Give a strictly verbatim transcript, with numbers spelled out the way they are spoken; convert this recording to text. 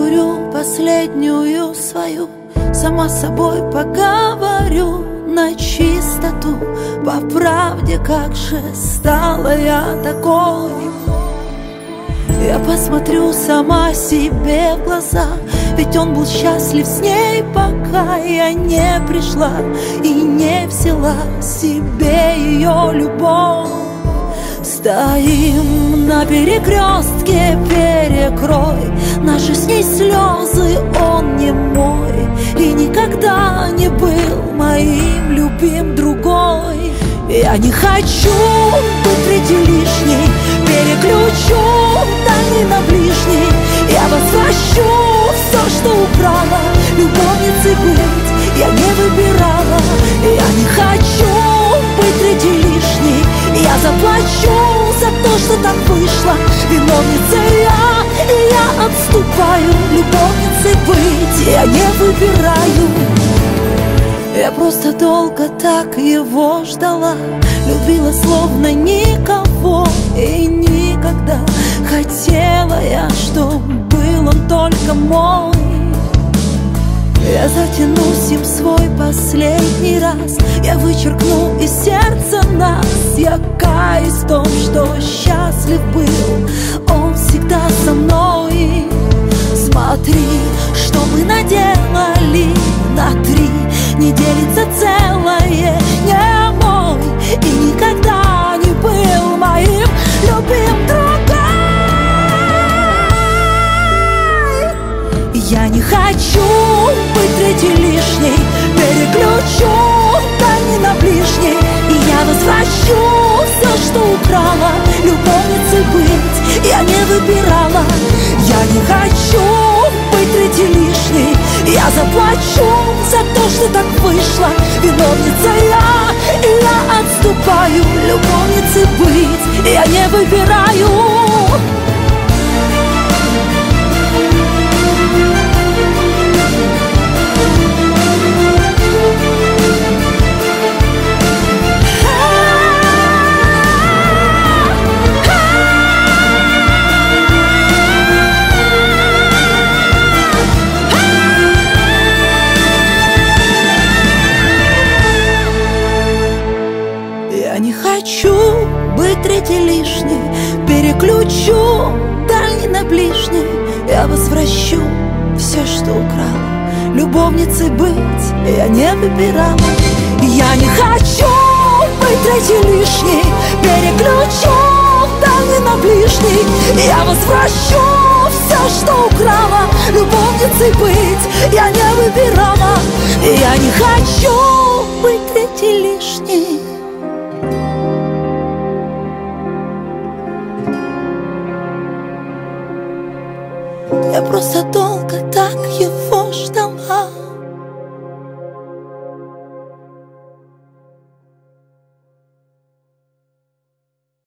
Закурю последнюю свою, сама с собой поговорю на чистоту. По правде, как же стала я такой. Я посмотрю сама себе в глаза, ведь он был счастлив с ней, пока я не пришла и не взяла себе ее любовь. Стоим на перекрестке, перекрой наши с ней слезы, он не мой и никогда не был моим любим другой. Я не хочу быть третьей лишней, переключу дальний на ближний. Я возвращу все, что украла, любовницей быть я не выбирала. Я не хочу быть третьей лишней, я заплачу за то, что так вышло. Виновницей я, и я отступаю. Любовницей быть я не выбираю. Я просто долго так его ждала, любила словно никого и никогда. Хотела я, чтоб был он только мой. Я затянусь им свой последний раз, я вычеркну из сердца нас. Я каюсь в том, что счастлив был он всегда со мной. Смотри, что мы наделали на три, не делится целое, не мой и никогда не был моим любим другой. Я не хочу быть третьей лишней, переключу дальний на ближний. И я возвращу все, что украла, любовницей быть я не выбирала. Я не хочу быть третьей лишней, я заплачу за то, что так вышло. Виновница я, и я отступаю. Любовницей быть я не выбираю. Я не хочу быть третьей лишней, переключу дальний на ближний. Я возвращу все, что украла, любовницей быть я не выбирала. Я не хочу быть третьей лишней, переключу дальний на ближний. Я возвращу все, что украла, любовницей быть я не выбирала. Я не хочу быть третьей лишней. Я просто долго так его ждала.